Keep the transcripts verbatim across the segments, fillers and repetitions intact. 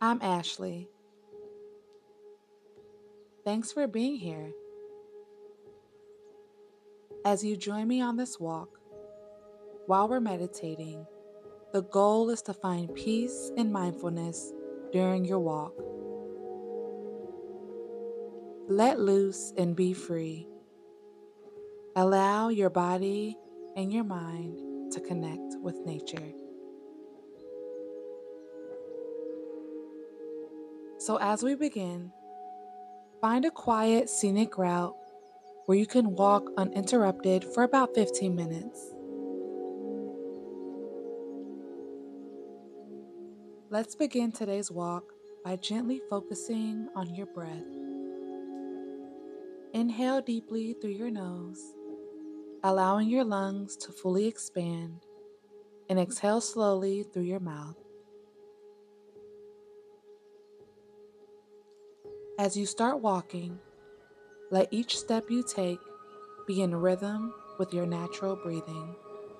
I'm Ashley. Thanks for being here. As you join me on this walk, while we're meditating, the goal is to find peace and mindfulness during your walk. Let loose and be free. Allow your body and your mind to connect with nature. So, as we begin, find a quiet, scenic route where you can walk uninterrupted for about fifteen minutes. Let's begin today's walk by gently focusing on your breath. Inhale deeply through your nose, allowing your lungs to fully expand, and exhale slowly through your mouth. As you start walking, let each step you take be in rhythm with your natural breathing.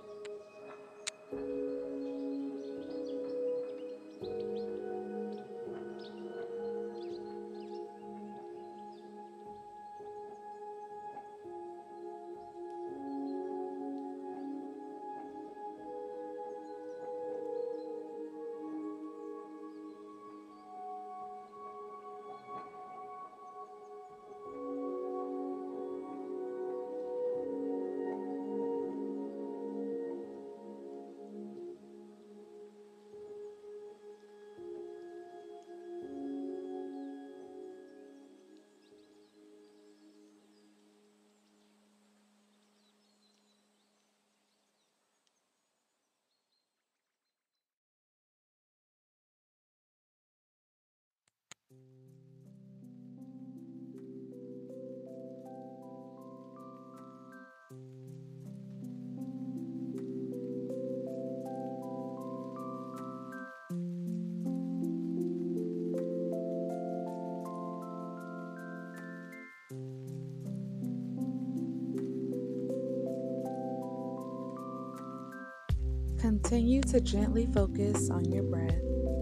Continue to gently focus on your breath.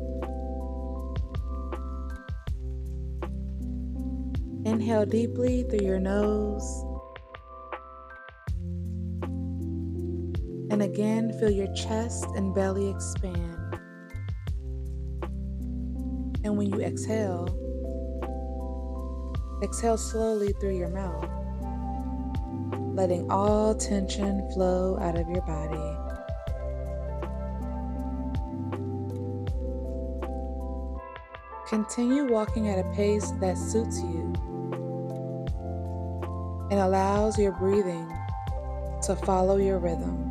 Inhale deeply through your nose. And again, feel your chest and belly expand. And when you exhale, exhale slowly through your mouth, letting all tension flow out of your body. Continue walking at a pace that suits you and allows your breathing to follow your rhythm.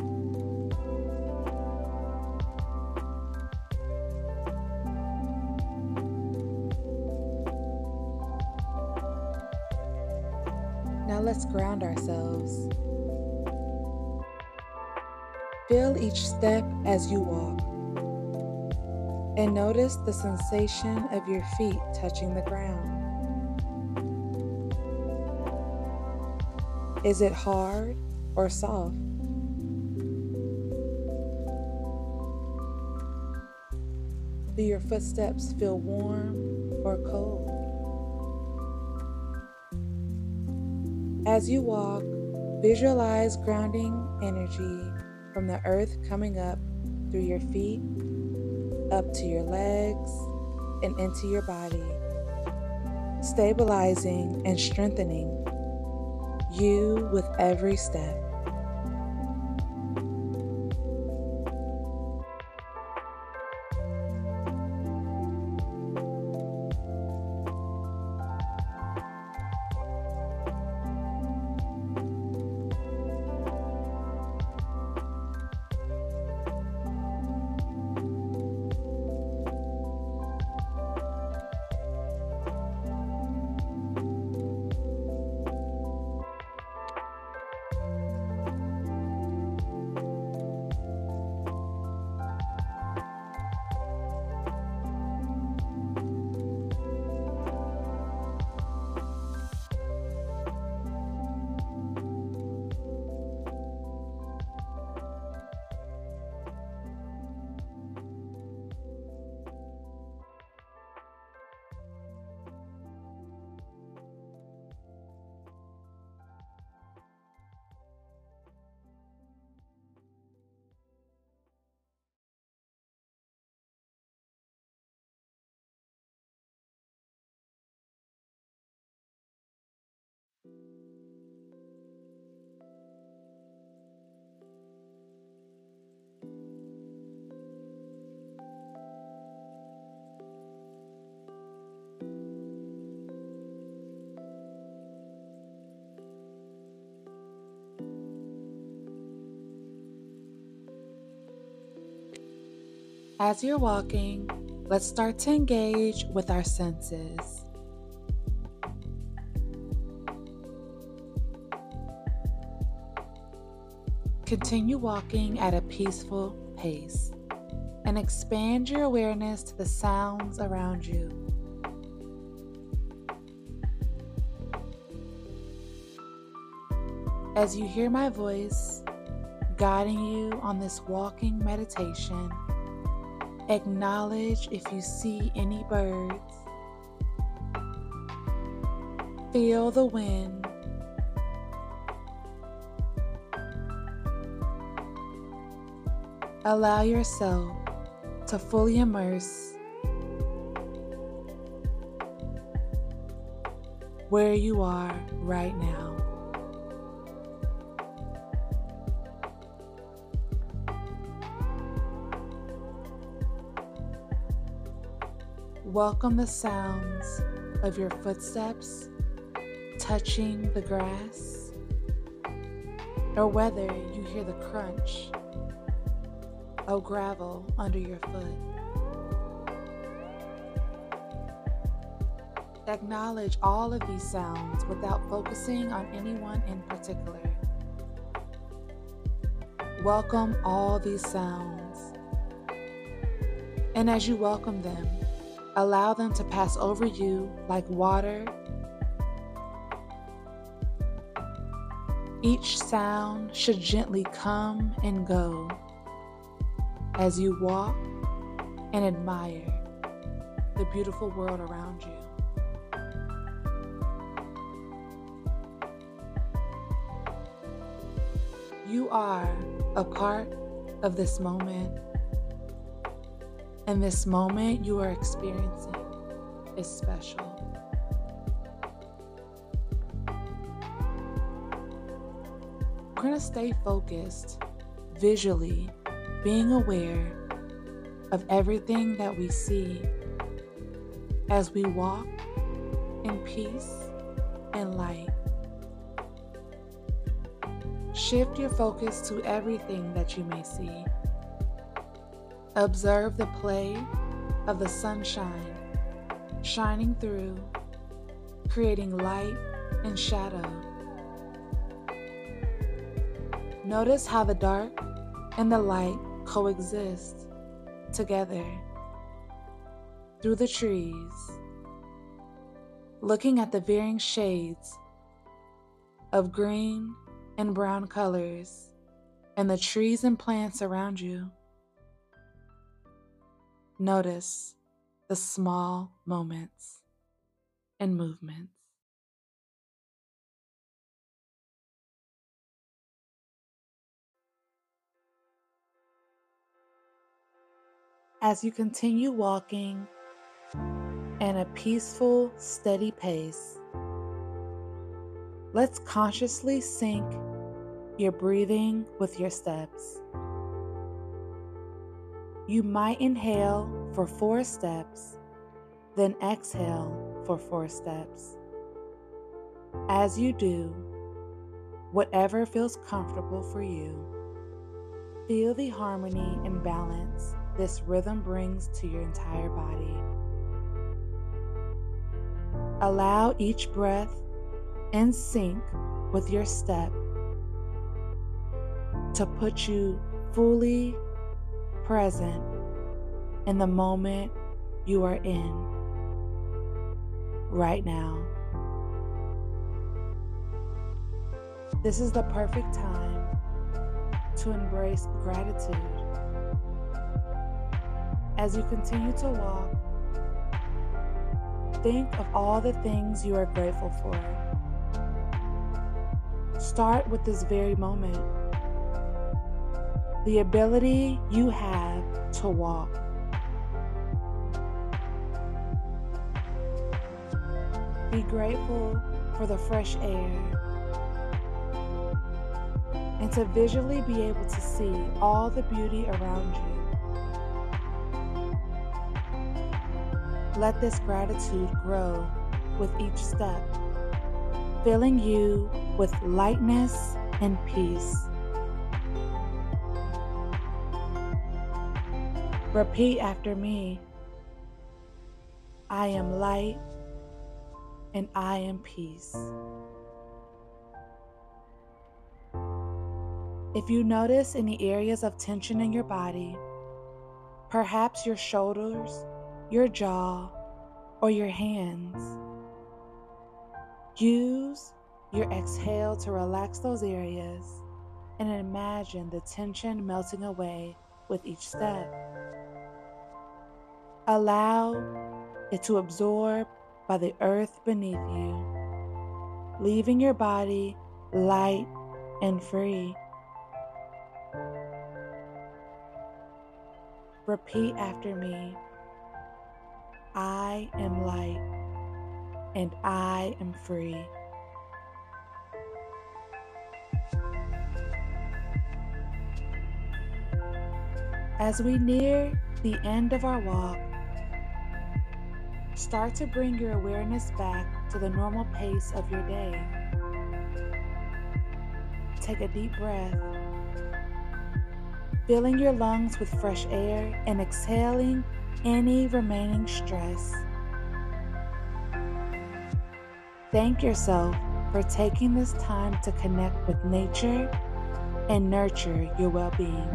Now let's ground ourselves. Feel each step as you walk, and notice the sensation of your feet touching the ground. Is it hard or soft? Do your footsteps feel warm or cold? As you walk, visualize grounding energy from the earth coming up through your feet, up to your legs, and into your body, stabilizing and strengthening you with every step. As you're walking, let's start to engage with our senses. Continue walking at a peaceful pace and expand your awareness to the sounds around you. As you hear my voice guiding you on this walking meditation, acknowledge if you see any birds. Feel the wind. Allow yourself to fully immerse where you are right now. Welcome the sounds of your footsteps touching the grass, or whether you hear the crunch of gravel under your foot. Acknowledge all of these sounds without focusing on anyone in particular. Welcome all these sounds. And as you welcome them, allow them to pass over you like water. Each sound should gently come and go as you walk and admire the beautiful world around you. You are a part of this moment, and this moment you are experiencing is special. We're going to stay focused visually, being aware of everything that we see as we walk in peace and light. Shift your focus to everything that you may see. Observe the play of the sunshine shining through, creating light and shadow. Notice how the dark and the light coexist together through the trees, looking at the varying shades of green and brown colors and the trees and plants around you. Notice the small moments and movements. As you continue walking at a peaceful, steady pace, let's consciously sync your breathing with your steps. You might inhale for four steps, then exhale for four steps. As you do, whatever feels comfortable for you, feel the harmony and balance this rhythm brings to your entire body. Allow each breath in sync with your step to put you fully present in the moment you are in right now. This is the perfect time to embrace gratitude. As you continue to walk, think of all the things you are grateful for. Start with this very moment. The ability you have to walk. Be grateful for the fresh air and to visually be able to see all the beauty around you. Let this gratitude grow with each step, filling you with lightness and peace. Repeat after me. I am light and I am peace. If you notice any areas of tension in your body, perhaps your shoulders, your jaw, or your hands, use your exhale to relax those areas and imagine the tension melting away with each step. Allow it to absorb by the earth beneath you, leaving your body light and free. Repeat after me. I am light and I am free. As we near the end of our walk, start to bring your awareness back to the normal pace of your day. Take a deep breath, filling your lungs with fresh air and exhaling any remaining stress. Thank yourself for taking this time to connect with nature and nurture your well-being.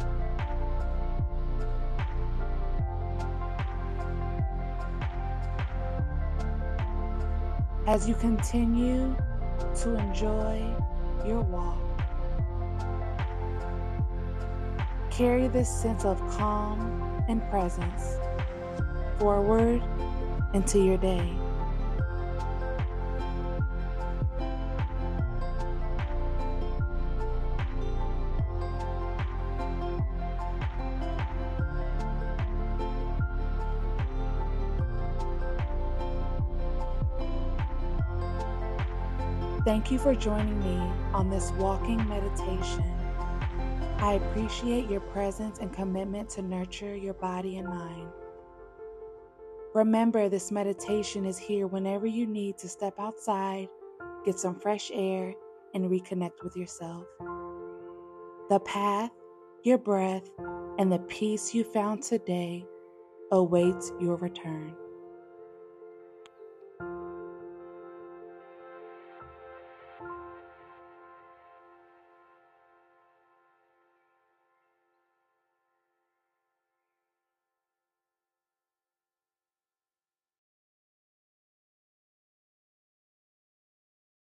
As you continue to enjoy your walk, carry this sense of calm and presence forward into your day. Thank you for joining me on this walking meditation. I appreciate your presence and commitment to nurture your body and mind. Remember, this meditation is here whenever you need to step outside, get some fresh air, and reconnect with yourself. The path, your breath, and the peace you found today awaits your return.